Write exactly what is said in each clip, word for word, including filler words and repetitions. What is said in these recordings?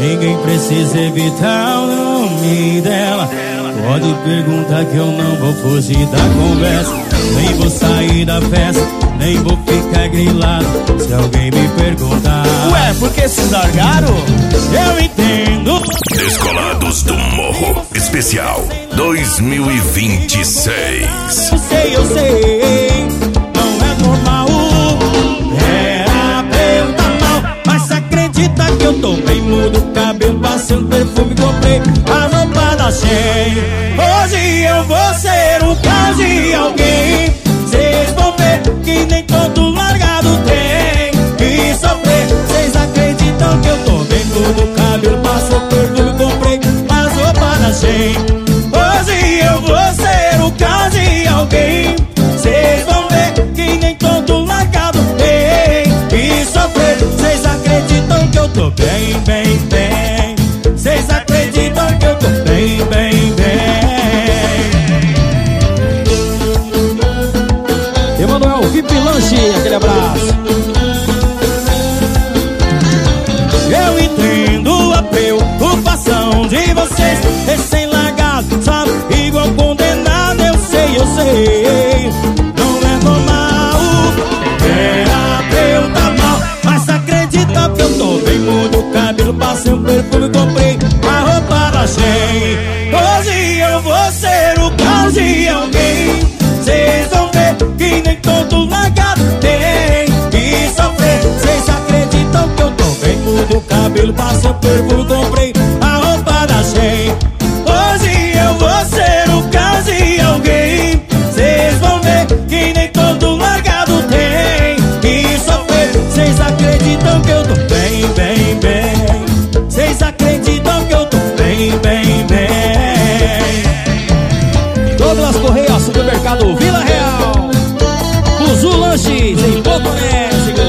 ninguém precisa evitar o nome dela. Pode perguntar que eu não vou fugir da conversa. Nem vou sair da festa, nem vou ficar grilado se alguém me perguntar. Ué, por que se largaram? Eu entendo. Descolados do Morro Especial dois mil e vinte e seis. Eu sei, eu sei, não é normal. Era pra eu tá mal, mas cê acredita que eu tô bem? Mudo o cabelo, passei um perfume, comprei a roupa da Shein. Hoje eu vou ser um caso de alguém. Cês vão ver que nem todo largado tem que sofrer. Cês acreditam que eu tô bem? Mudo o cabelo, passei um perfume, comprei a roupa da Shein. Hoje eu vou ser o caso de alguém. Cês vão ver que nem todo largado tem que sofrer. Cês acreditam que eu tô bem, bem, bem. Cês acreditam que eu tô bem, bem, bem. Emanuel V I P Lanche, aquele abraço. Eu entendo a preocupação de vocês, recém-largado, sabe, igual condenado. Eu sei, eu sei, não é normal. Era pra eu tá mal, mas acredita que eu tô bem? Mudo o cabelo, passei um perfume, comprei a roupa da Shein. Hoje eu vou ser o caso de alguém. Cês vão ver que nem todo largado tem que sofrer. Cês acreditam que eu tô bem? Mudo o cabelo, passei um perfume, comprei a roupa da Shein. Hoje eu vou ser o caso de alguém. Cês vão ver que nem todo largado tem que sofrer. Cês acreditam que eu tô bem, bem, bem. Cês acreditam que eu tô bem, bem, bem. Douglas Correia, supermercado Vila Real. Buzu Lanches, em Porto México.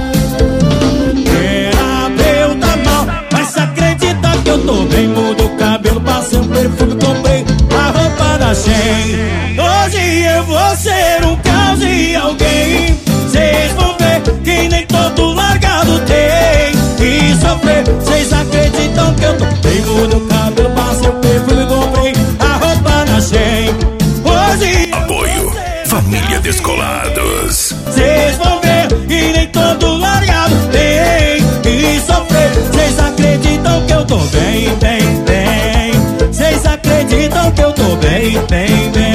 Era pra eu tá mal, mas cê acredita que eu tô bem? Mudo o cabelo, passei um perfume, comprei a roupa da Shein. Hoje eu vou ser um caso de alguém. Cês vão ver que nem todo largado tem que sofrer. Cês acreditam que eu tô bem? Mudo o cabelo, passei um perfume, comprei a roupa da Shein. Hoje Apoio Família Descolados. cês vão ver que nem todo largado tem que sofrer. Cês acreditam que eu tô bem, bem, bem. Cês acreditam que eu tô bem, bem, bem.